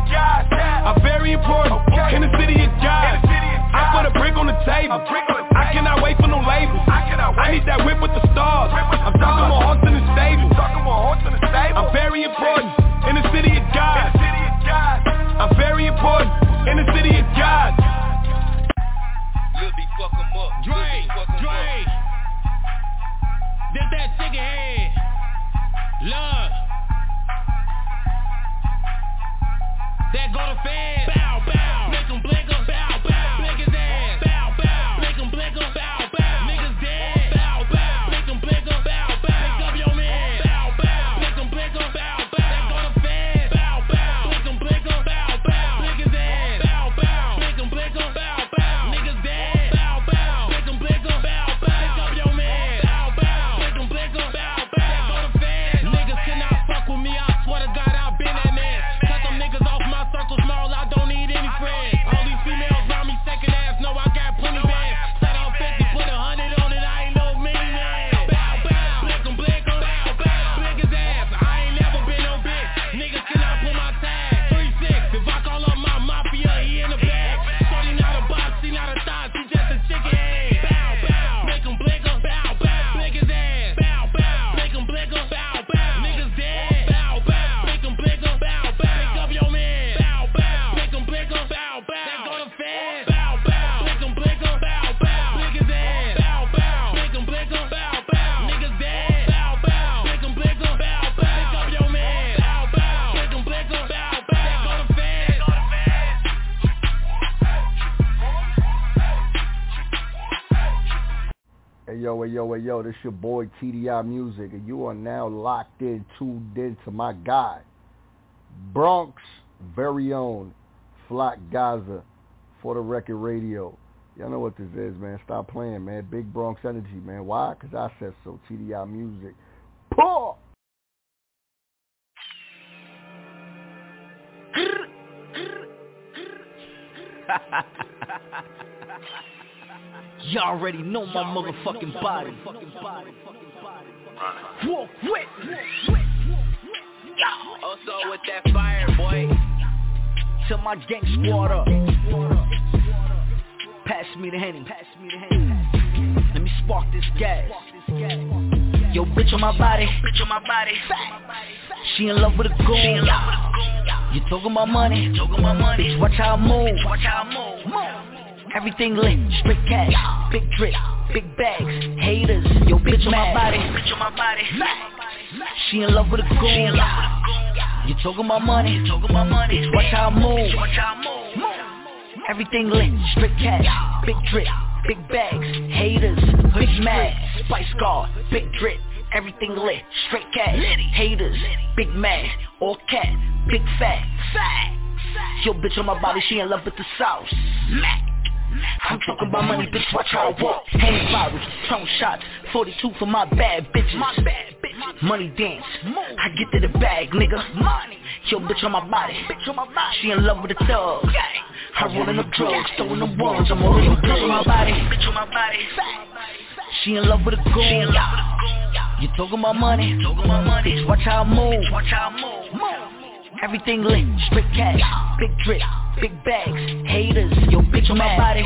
I'm very important, in the city of God. I put a brick on the table, I cannot wait for no labels. I need that whip with the stars, I'm talking more horse in the stable. I'm very important, in the city of God. I'm very important, in the city of God. Dre, this that chicken head, love, that go to fed, bow, bow, make them blink up, bow, bow, blink his ass, bow, bow, make them blink up, bow, bow, niggas dead, bow, bow, make them blink up, bow, bow, pick up your man, bow, bow, make them blink up, bow, bow, that go to fed, bow, bow, make them blink up, bow, bow, blink his ass, bow, bow, make them blink up, bow, bow, niggas dead, bow, bow, make them blink up, bow, bow, pick up your man, bow, bow, make them blink up, bow, bow, that go to fed, niggas cannot fuck with me, I swear to God I've been that man, cut them niggas off my circle small, I don't need yo, this your boy TDI Music, and you are now locked in, tuned in to my guy, Bronx very own, Flock Gaza, for the record radio. Y'all know what this is, man. Stop playing, man. Big Bronx energy, man. Why? Because I said so. TDI Music. Pull! Y'all already know my motherfucking body. Walk with. Also with that fire, boy. To my gang squad up. Pass me the Henny. Let me spark this gas. Yo, bitch on my body. She in love with a goon. You talking about money? Bitch, watch how I move. Everything lit, straight cash, big drip, big bags, haters. Yo, bitch on my body. She in love with a goon. You talking about money? Bitch, watch how I move. Everything lit, straight cash, big drip, big bags, haters, big mad, spice guard, big drip. Everything lit, straight cash, haters, big mad, all cat, big fat. Yo, bitch on my body, she in love with the sauce. I'm talking about money, bitch, watch how I walk. Hand bottles, tone shots, 42 for my bad bitches. Money dance, I get to the bag, nigga. Yo, bitch on my body, she in love with the thug. I rollin' up drugs, throwing them ones, I'm rolling them drugs on my body. She in love with a goon. You talking about money? Bitch, watch how I move. Everything lit, straight cash, big drip, big bags, haters. Yo, bitch on my body.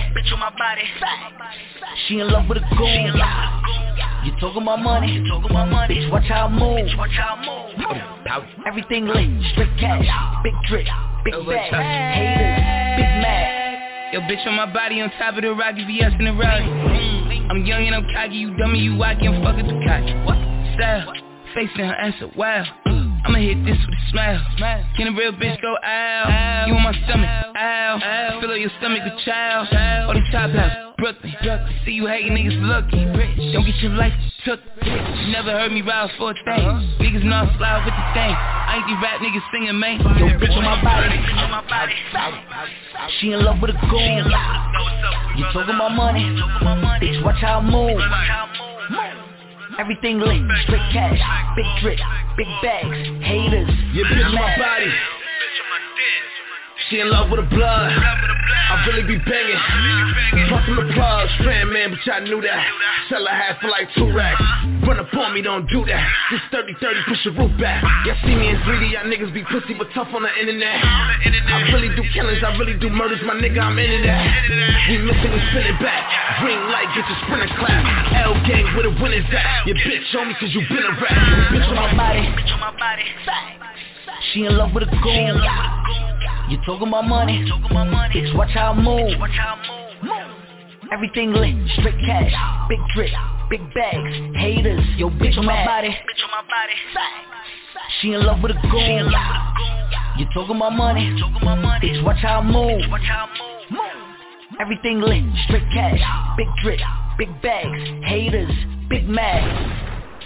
She in love with a goon. You talking about money? Bitch, watch how I move. Everything lit, straight cash, big drip, big bags, haters, big mad. Yo, bitch on my body, on top of the Rocky VS in the rally. I'm young and I'm cocky, you dummy, you wacky, I'm fucking too cocky. What? Style, facing her answer, wow. I'ma hit this with a smile. Can a real bitch go ow? You on my stomach, ow. Fill up your stomach with child. All the top house, Brooklyn. See you hating niggas lucky. Don't get your life took. You never heard me rouse for a thing. Niggas know I fly with the thing. I ain't these rap niggas singing, man. Yo, bitch on my body. She in love with a goon. You talking about money? Bitch, watch how I move. Everything lit, straight cash, big drip, big bags, haters. Yeah, bitch on my body. She in love with the blood. I really be banging. Bustin' the plugs, fan man, but y'all knew that. Sell a half for like 2 racks. Run up on me, don't do that. This 30-30, push your roof back. Y'all see me in 3D, y'all niggas be pussy but tough on the internet. I really do killings, I really do murders, my nigga, I'm into that. We missing, we spin it back. Green light, get your sprinter clap. L gang, where the winners at? Your bitch on me cause you been a rap. Bitch on my body. She in love with a goon. You talking about money? Bitch, watch how I move. Everything lit, straight cash, big drip, big bags, haters. Yo, bitch on my body. She in love with a goon. You talking about money? Bitch, watch how I move. Everything lit, straight cash, big drip, big bags, haters, big mad.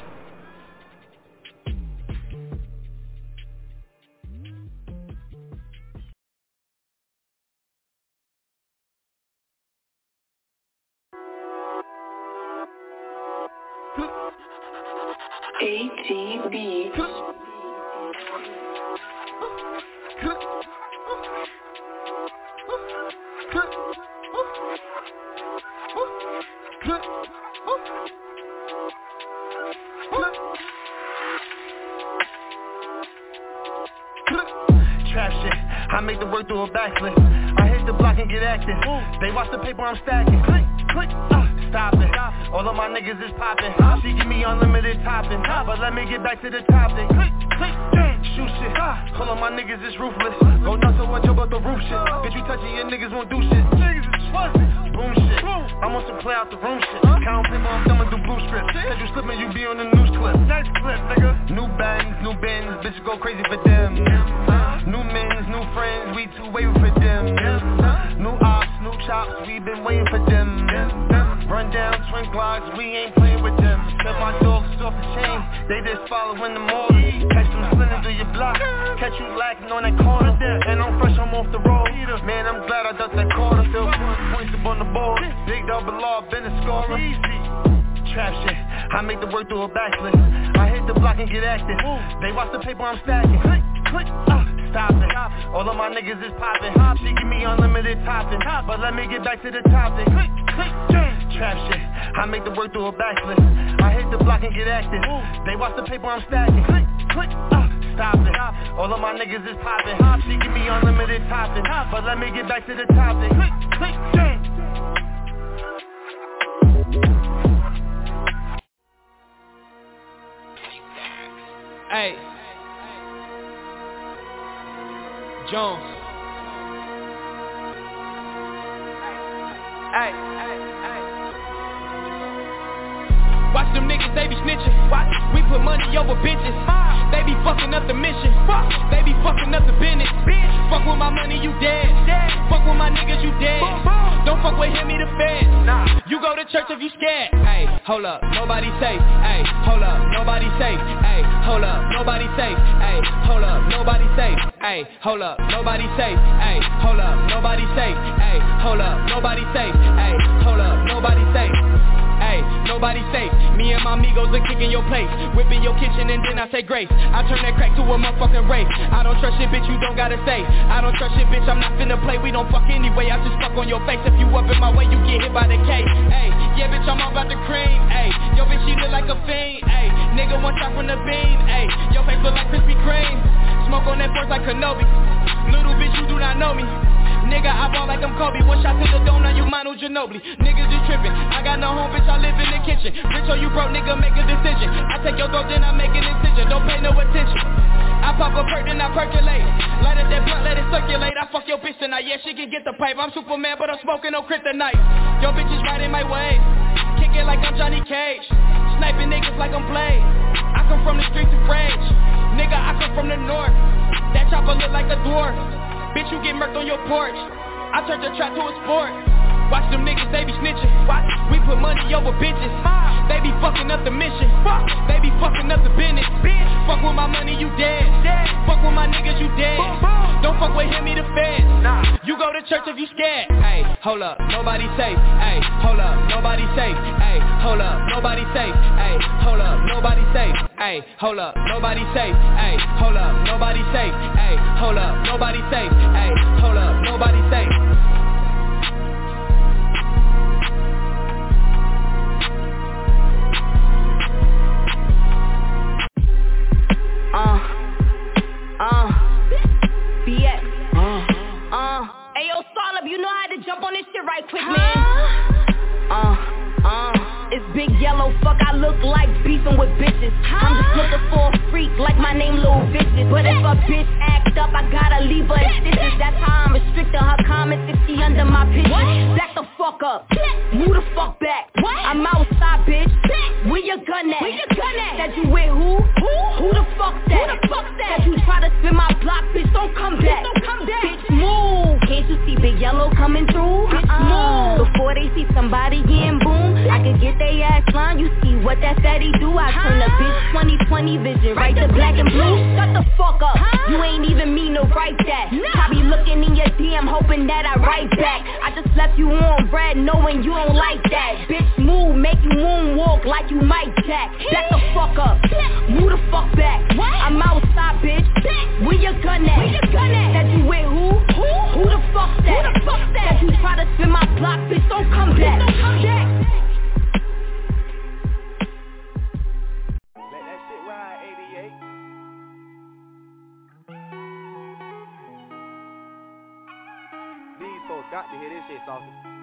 ATB. Trap shit, I make the work do a backflip. I hit the block and get active. They watch the paper I'm stacking. Click, click, stop it. All of my niggas is popping. She give me unlimited topping, but let me get back to the topic. Click, click, shoot shit. All of my niggas is ruthless. Go nuts so much about the roof shit. Bitch, you touching your niggas won't do shit. Niggas is fussing. Boom shit. I'm on some play out the room shit. Count paper, I'm thumbing through blue script. Said you slipping, you be on the news clip. Next clip, nigga. New bands, new bins, bitches go crazy for them. New men's, new friends, we too waiting for them. New ops, new chops, we been waiting for them. Run down twin glocks, we ain't playing with They just following the orders. Catch them sliding through your block. Catch you lacking on that corner. And I'm fresh, I'm off the road. Man, I'm glad I ducked that corner. Still points up on the board. Big double law, been a scorer. Trap shit, I make the work through a backflip. I hit the block and get active. They watch the paper I'm stacking. Stop it. All of my niggas is popping. She give me unlimited topping. But let me get back to the topic. Trap shit, I make the work through a backflip. I hit the block and get active. They watch the paper I'm stacking. Stop it. All of my niggas is popping. She give me unlimited topping. But let me get back to the topic. Hey, Jones. Hey, watch them niggas, they be snitching. We put money over bitches. They be fucking up the mission. They be fucking up the business. Fuck with my money, you dead. Fuck with my niggas, you dead. Don't fuck with him, he the fed. You go to church if you scared. Hey, hold up, nobody safe. Hey, hold up, nobody safe. Hey, hold up, nobody safe. Hey, hold up, nobody safe. Hey, hold up, nobody safe. Hey, hold up, nobody safe. Hey, hold up, nobody safe. Hey, hold up, nobody safe. Hey, nobody safe. Me and my amigos are kicking your place, whipping your kitchen and then I say grace. I turn that crack to a motherfucking race. I don't trust shit, bitch, you don't gotta say. I don't trust shit, bitch, I'm not finna play. We don't fuck anyway, I just fuck on your face. If you up in my way, you get hit by the K. Hey, yeah, bitch, I'm all about the cream. Hey, yo, bitch, she look like a fiend. Hey, nigga, one shot from the beam. Hey, your face look like Krispy Kreme. Smoke on that force like Kenobi. Little bitch, you do not know me. Nigga, I ball like I'm Kobe. One shot to the dome, now you Manu Ginobili. Niggas just trippin'. I got no home, bitch, I live in the kitchen. Rich or you broke, nigga, make a decision. I take your throat, then I make an incision. Don't pay no attention. I pop a perk, then I percolate. Light up that blunt, let it circulate. I fuck your bitch tonight, yeah, she can get the pipe. I'm Superman, but I'm smoking no kryptonite. Your bitch is right in my way. Kick it like I'm Johnny Cage. Sniping niggas like I'm Blade. I come from the streets of rage. Nigga, I come from the north. That chopper look like a dwarf. Bitch, you get murked on your porch. I turned the trap to a sport. Watch them niggas, they be snitching. We put money over bitches. They be fucking up the mission. They be fucking up the business. Fuck with my money, you dead. Fuck with my niggas, you dead. Don't fuck with him, he the fed. You go to church if you scared. Hey, hold up, nobody safe. Hey, hold up, nobody safe. Hey, hold up, nobody safe. Hey, hold up, nobody safe. Hey, hold up, nobody safe. Hey, hold up, nobody safe. Hey, hold up, nobody safe. Hey, hold up, nobody safe. BX. Ayo, Solid, you know I had to jump on this shit right quick, man. It's Big Yellow, fuck, I look like beefing with bitches. I'm just looking for a freak like my name Lil Vicious. But if a bitch act up, I gotta leave her in stitches. That's how I'm restricting her comments if she under my pictures. Back the fuck up, move the fuck back. I'm outside, bitch. Where your gun at? That you with who? Who the fuck that? That you try to spin my block, bitch, don't come back. Bitch, move. Can't you see Big Yellow coming through? Bitch, move. Before they see somebody getting boom, I could get they ass line. You see what that fatty do? I turn a bitch 20/20 vision right to black and blue. Shut the fuck up. You ain't even mean to write that. Probably looking in your DM hoping that I write back. I just left you on red knowing you don't like that. Bitch, move, make you moonwalk like you Mike Jack. Back the fuck up, move the fuck back. I'm outside, bitch. Where your gun at? That you with who? Who the fuck that? That you try to spin my block, bitch, don't come back. Got to hear this shit, Saucy.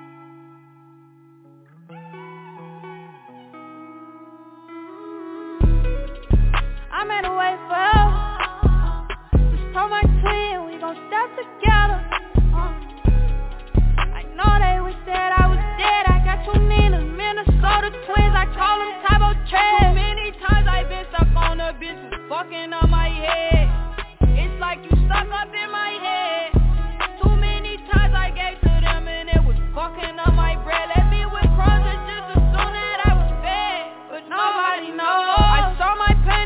I made a way for just told my twin we gon' step together. I know they wish that I was dead. I got two Ninas, Minnesota twins. I call them Tybo Tread. Too many times I been stuck on a bitch who's fucking up my head. It's like you stuck up in my head. Too many times I gave to them and it was fucking up my bread. Let me with crumbs just as soon that I was fed. But nobody knows. I saw my pain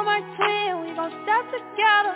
my twin, we gon' step together.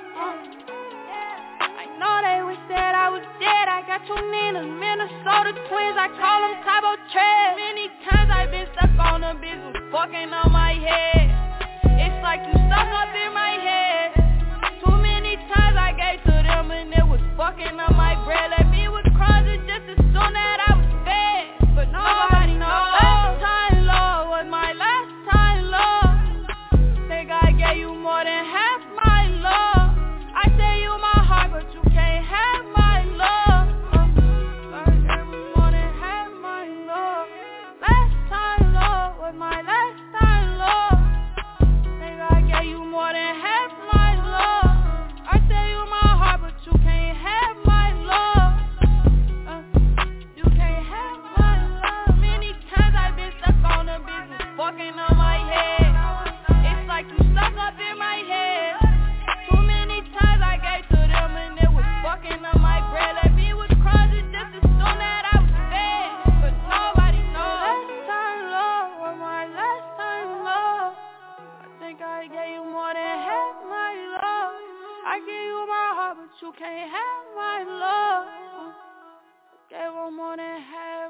I know they wish that I was dead. I got two Ninas, Minnesota twins. I call them Tybo Trev. Many times I've been stuck on a bitch who's fucking on my head. It's like you stuck up in my head. Too many times I gave to them and it was fucking on my bread. Left me with crumbs and just assume that I was fed. But nobody knows. Last time, Lord, was my last time, Lord. Think I gave you more than half my love. I say you my heart, but you can't have my love. I gave you more than half my love. Last time, Lord, was my last time, Lord. Think I gave you more than half my love. I say you my heart, but you can't have my love. You can't have my love. Many times I've been stuck on a bitch fucking on my head. It's like you stuck up in my head. Too many times I gave to them and it was fucking on my bread. Left me with crumbs and just assume that I was fed. But nobody knows. Last time, Lord, was my last time, Lord. I think I gave you more than half my love. I give you my heart, but you can't have my love. Gave her more than half.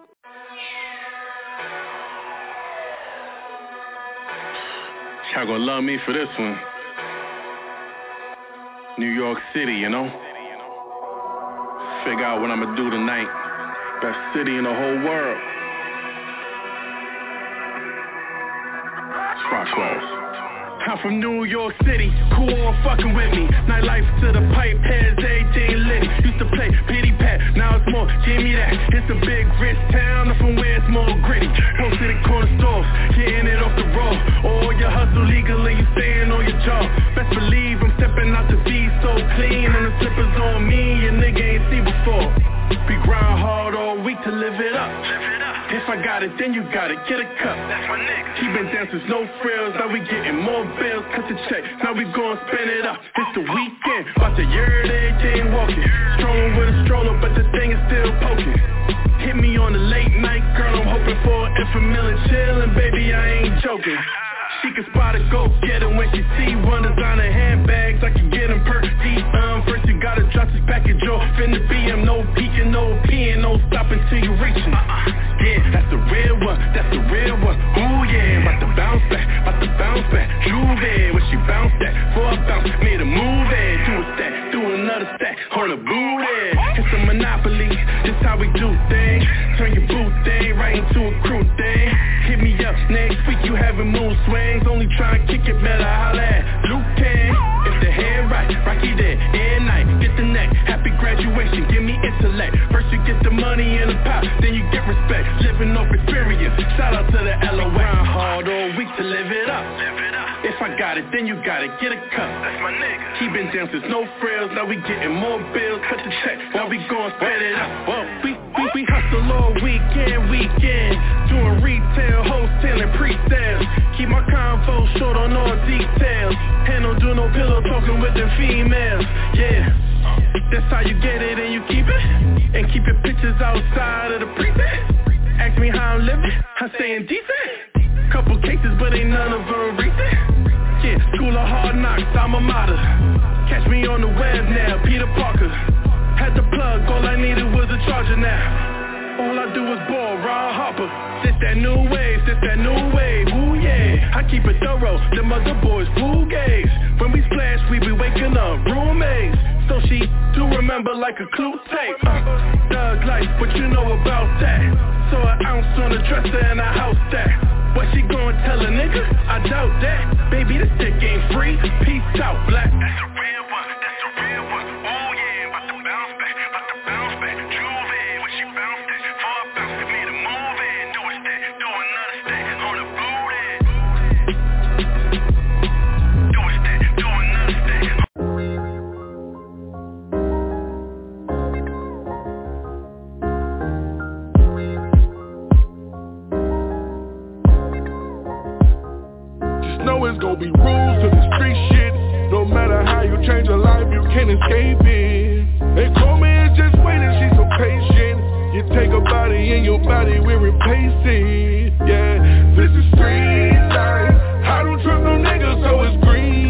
Y'all gonna love me for this one. New York City, you know? Figure out what I'ma do tonight. Best city in the whole world. Sparkles. I'm from New York City, cool on fucking with me. Nightlife to the pipe, heads, everything lit. Used to play pity pat, now it's more, give me that. It's a big rich town, I'm from where it's more gritty. Posted in corner stores, getting it off the road. All your hustle legally, you staying on your job. Best believe I'm stepping out to be so clean. And the slippers on me, your nigga ain't see before. We grind hard all week to live it up. If I got it, then you got it, get a cup. That's my nigga. Keeping dancers, no frills, now we getting more bills. Cut the check, now we gon' spend it up. It's the weekend, about to year everything walking. Strolling with a stroller, but the thing is still poking. Hit me on the late night, girl, I'm hoping for an inframal and chillin', baby, I ain't joking. She can spot a go-getter when she see one designer handbags. I can get them per deep. First you gotta drop this package off. Finna BM, no peeking, no peeing, no stopping till you reach it. Yeah, that's the real one, that's the real one. Ooh yeah, about to bounce back, about to bounce back. Juve, when she bounced that, before I bounce, made a move there. Do a stack, do another stack, on a booty. It's a monopoly, this how we do things. Turn your boot thing right into a crew thing. Hit me up next week, you having mood swings. Only try and kick it better, holla at Luke Kang. If the head right, Rocky there, air night, get the neck. Happy graduation, give me intellect. First you get the money in the pot, then you get respect. Living off experience, shout out to the LOL. Grind hard all week to live it up. If I got it, then you got it, get a cup. That's my nigga. Keeping dancers, no frills, now we getting more bills. Cut the check, now we gon' spread it up. Whoa, we hustle all weekend. Doing retail, wholesaling, pre-sales. Keep my convo short on all details. And don't do no pillow talking with them females. Yeah, that's how you get it and you keep it. And keep your pictures outside of the preset. Ask me how I'm living, I'm staying decent. Couple cases, but ain't none of them recent. Yeah, school of hard knocks, alma mater. Catch me on the web now, Peter Parker. Had the plug, all I needed was a charger now. All I do is ball, Ron Harper. This that new wave, ooh yeah. I keep it thorough, them other boys fool gaze. When we splash, we be waking up roommates. So she do remember like a clue tape. Thug life, what you know about that? So an ounce on the dresser and a house stack. What she gon' tell a nigga? I doubt that. Baby, this dick ain't free. Peace out, black. That's a real one, that's a real one. Oh yeah, about to bounce back, Juve, when she bounced it, before I bounced it, made a move in. Do a stack, do another stack, on the booty. Do a stack, do another stack. Know it's gonna be rules to the street shit. No matter how you change your life, you can't escape it. And Chroma is just waiting, she's so patient. You take her body and your body, we replace it. Yeah, this is street life. I don't trust no niggas, so it's green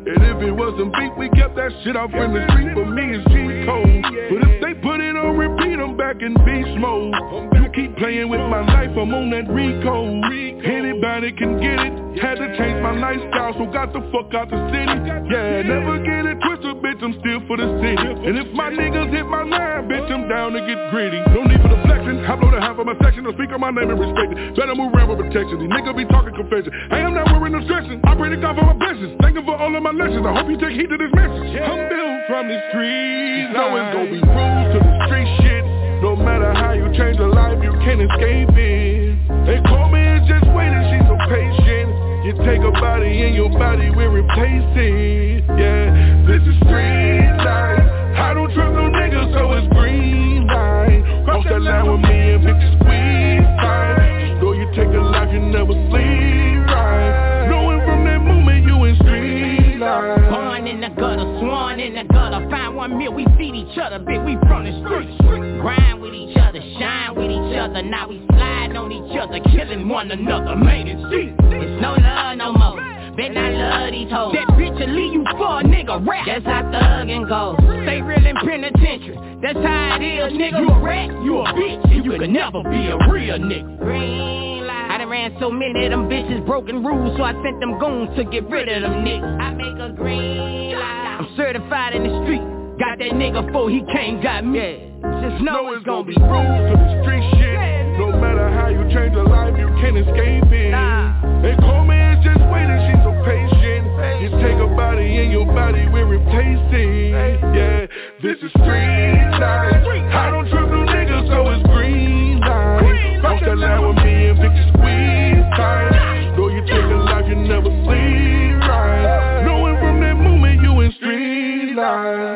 And if it wasn't beat, we kept that shit off in the street. For me, it's G-Code. But if they put it on repeat, I'm back in beast mode. You keep playing with my life, I'm on that recode. Anybody can get it. Had to change my lifestyle, so got the fuck out the city. Yeah, never get it twisted, bitch, I'm still for the city. And if my niggas hit my line, bitch, I'm down to get gritty. No need for the flexing, I blow the half of my section. Don't speak on my name and respect it. Better move around with protection. These niggas be talking confession. I am not worrying no stressing. I pray to God for my blessings. Thank you for all of my lessons. I hope you take heed to this message. I'm built from the streets. Now it's gonna be rules to the street shit. No matter how you change your life, you can't escape it. They call me, it's just waiting, she's so patient. You take a body and your body will replace it. Yeah, this is street life. I don't trust no niggas, so it's green light. Cross that line with me and bitches squeeze tight. Though you take a life, you never sleep right. Knowing from that moment you in street life. Born in the gutter, sworn in the gutter. Find 1 meal, we feed each other, bitch, we from the streets. Grind with each other, shine with each other. Now we slide on each other, killing one another. Man, it's no love no more. Bet I love these hoes. That bitch will leave you for a nigga rap. That's how thuggin' goes. Stay real in penitentiary. That's how it is, nigga. You a rat, you a bitch, and you can never be a real nigga. Green light. I done ran so many of them bitches, broken rules, so I sent them goons to get rid of them niggas. I make a green light. I'm certified in the street. Got that nigga before he came, got me. Just know it's gonna be rules to the street shit. No matter how you change your life, you can't escape it. They call me, it's just waiting, she's so patient. You take a body and your body will replace it. Yeah, this is street life. I don't trust no niggas, so it's green light. Cross that line with me and bitches squeeze tight. Though you take a life, you never sleep right. Knowing from that moment you in street life.